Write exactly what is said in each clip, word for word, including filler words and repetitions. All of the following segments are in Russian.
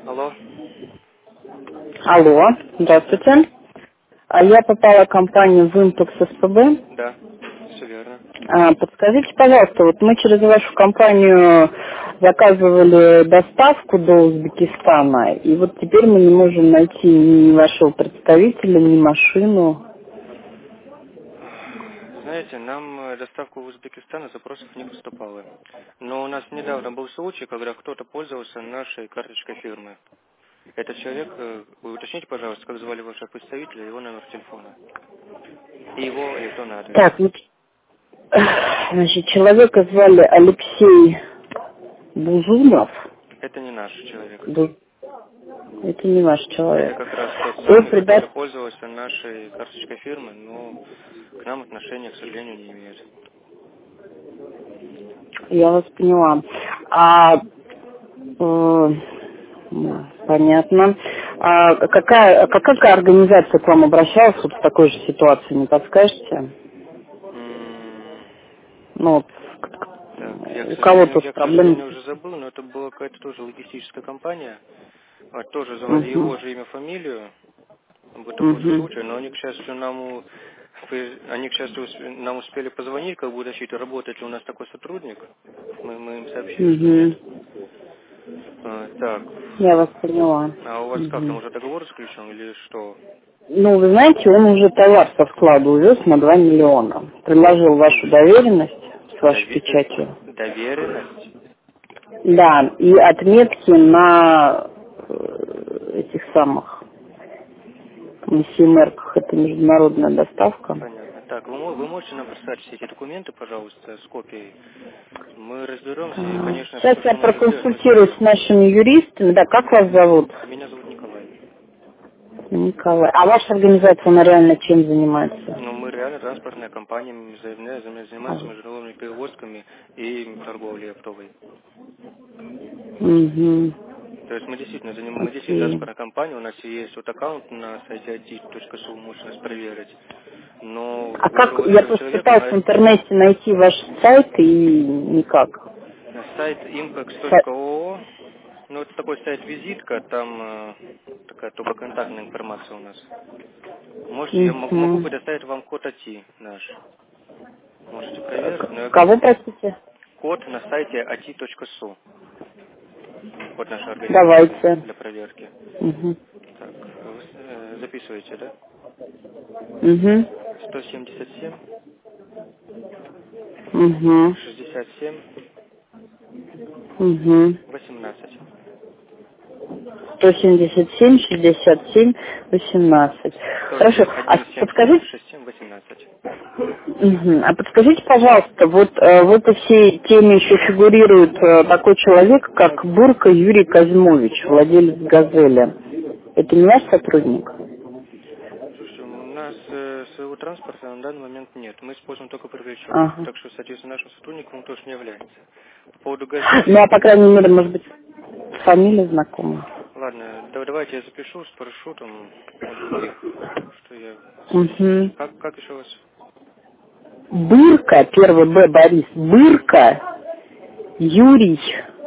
Алло. Алло, здравствуйте. А Я попала в компанию Винтекс СПБ. Да, все верно. А, Подскажите, пожалуйста, вот мы через вашу компанию заказывали доставку до Узбекистана, и вот теперь мы не можем найти ни вашего представителя, ни машину. Знаете, нам э, доставку в Узбекистан запросов не поступало. Но у нас недавно был случай, когда кто-то пользовался нашей карточкой фирмы. Этот человек, э, вы уточните, пожалуйста, как звали вашего представителя, его номер телефона и его электронный адрес. Так, вот, значит, человека звали Алексей Бузунов. Это не наш человек. Бу- Это не ваш Это человек. как раз тот Вот, самый, который ребят, пользовался нашей карточкой фирмы, но к нам отношения, к сожалению, не имеет. я вас поняла. А Э, м, Понятно. А какая, какая организация к вам обращалась вот в такой же ситуации, не подскажете? М, Ну, вот, Так, я, к у кого сожалению, тут я, к проблемы? сожалению, уже забыл, но это была какая-то тоже логистическая компания. А, тоже звали Угу. его же имя, фамилию. Был такой же Угу. случай, но они, к счастью, нам, у- вы- они, к счастью, усп- нам успели позвонить, как бы уточнить, работает ли у нас такой сотрудник. Мы, мы им сообщили, что нет. Угу. А, так, Я вас поняла. а у вас как, там Угу. уже договор заключен или что? Ну, вы знаете, он уже товар со склада увез на два миллиона. Приложил вашу доверенность с вашей Дове- печатью. э, доверенность? Да, и отметки на э, этих самых на Симерках. Это международная доставка. Понятно. Так, вы, мо- вы можете нам прислать все эти документы, пожалуйста, с копией? Мы разберемся, и, А, конечно, Сейчас все, я что можем сделать, мы проконсультируюсь сделаем. с нашими юристами. Да, как вас зовут? Меня зовут Николай. Николай. А ваша организация, она реально чем занимается? Ну, мы реально транспортная компания, мы заявля- заня- А, занимаемся международными перевозками и торговлей оптовой. Угу. То есть мы действительно заним- мы действительно Окей. транспортная компания, у нас есть вот аккаунт на сайте ай ти точка су, можете нас проверить. Но А вы же как, я уважаемый просто человек, пыталась в а интернете найти ваш сайт и никак. на сайт impex точка Са- о о, ну это такой сайт-визитка, там э, такая только контактная информация у нас. Можете, я мо- могу Мгм. предоставить вам код эй ти наш. Можете проверить, но К- я Кого, простите? код на сайте эй ти точка су. Код нашей организации Давайте. для проверки. Угу. Так, вы э, записываете, да? Угу. сто семьдесят семь, Угу. шестьдесят семь, Угу. восемнадцать. сто семьдесят семь, шестьдесят семь, восемнадцать. сто Хорошо. А один семь семь подскажите, шесть семь восемнадцать. мгм. а подскажите, пожалуйста, вот э, в этой всей теме еще фигурирует э, такой человек, как Бурка Юрий Козьмович, владелец «Газели». Это не ваш сотрудник? Слушайте, у нас э, своего транспорта на данный момент нет. Мы используем только привлеченных. Ага. Так что, соответственно, нашим сотрудником он тоже не является. По поводу Ну, газели, а по крайней мере, может быть, фамилия знакома. ладно, да- давайте я запишу, спрошу там у других, что я... Угу. Как, как еще вас? Бырка, первый Б, Борис, Бырка Юрий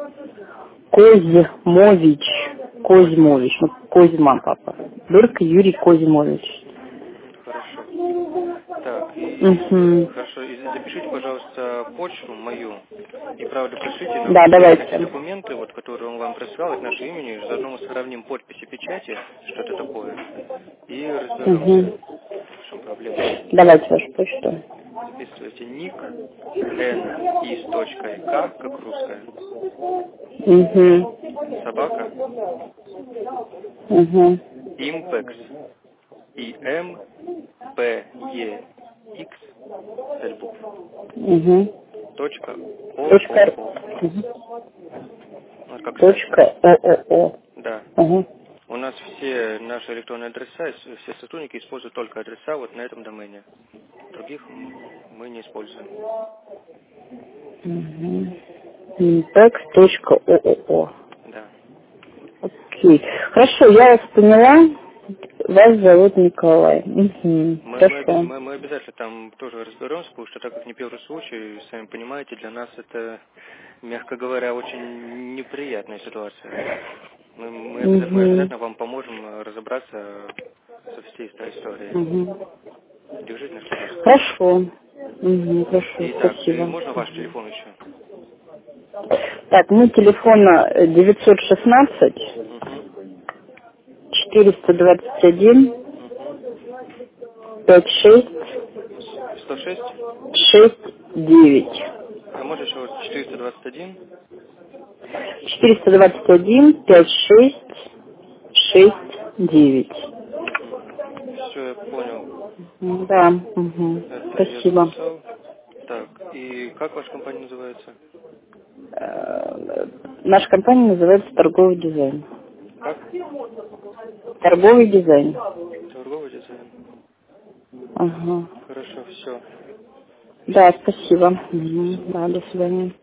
Козьмович. Козьмович. Козьмович. Ну, Козьма, папа. Бырка Юрий Козьмович. Мгм, хорошо. Так, и Угу. хорошо, и запишите, пожалуйста, почту мою. И правда, пришлите нам Да, все эти давайте. документы, вот, которые он вам прислал, от нашего имени, заодно мы сравним подписи, печати, что это такое, и разберемся, Угу. в чем проблема. Давайте вашу почту. Записывайте ник н и с точкой к, как русская, Угу. собака, Угу. impex, и м п е x, пять букв, Угу. точка Точка. о о о. Угу. Вот как сайт. Точка ООО. Да. Угу. У нас все наши электронные адреса, все сотрудники используют только адреса вот на этом домене. Других м, мы не используем. Угу. Inpex.ооо. Да. Окей. Хорошо, я вас поняла. Вас зовут Николай. Угу. Мы, мы, оби- Хорошо. мы, мы обязательно там тоже разберемся, потому что так как не первый случай, сами понимаете, для нас это, мягко говоря, очень неприятная ситуация. Мы, мы, обязательно, мы Угу. обязательно вам поможем э, разобраться со всей этой историей. Угу. Держите наш телефон. Хорошо. Угу, хорошо, Итак, и спасибо. можно ваш телефон еще? Так, ну телефон девятьсот шестнадцать Угу. четыреста двадцать один Угу. пять шесть сто шесть? шесть девять. А может еще вот четыреста двадцать один? четыреста двадцать один пять шесть шесть девять. Угу. Все, я понял. Да, угу. Это я Спасибо. записал. Так, и как ваша компания называется? Э, Наша компания называется торговый дизайн. Как? Торговый дизайн. Торговый дизайн. Ага. Хорошо, все. Да, спасибо. Мгм. Да, до свидания.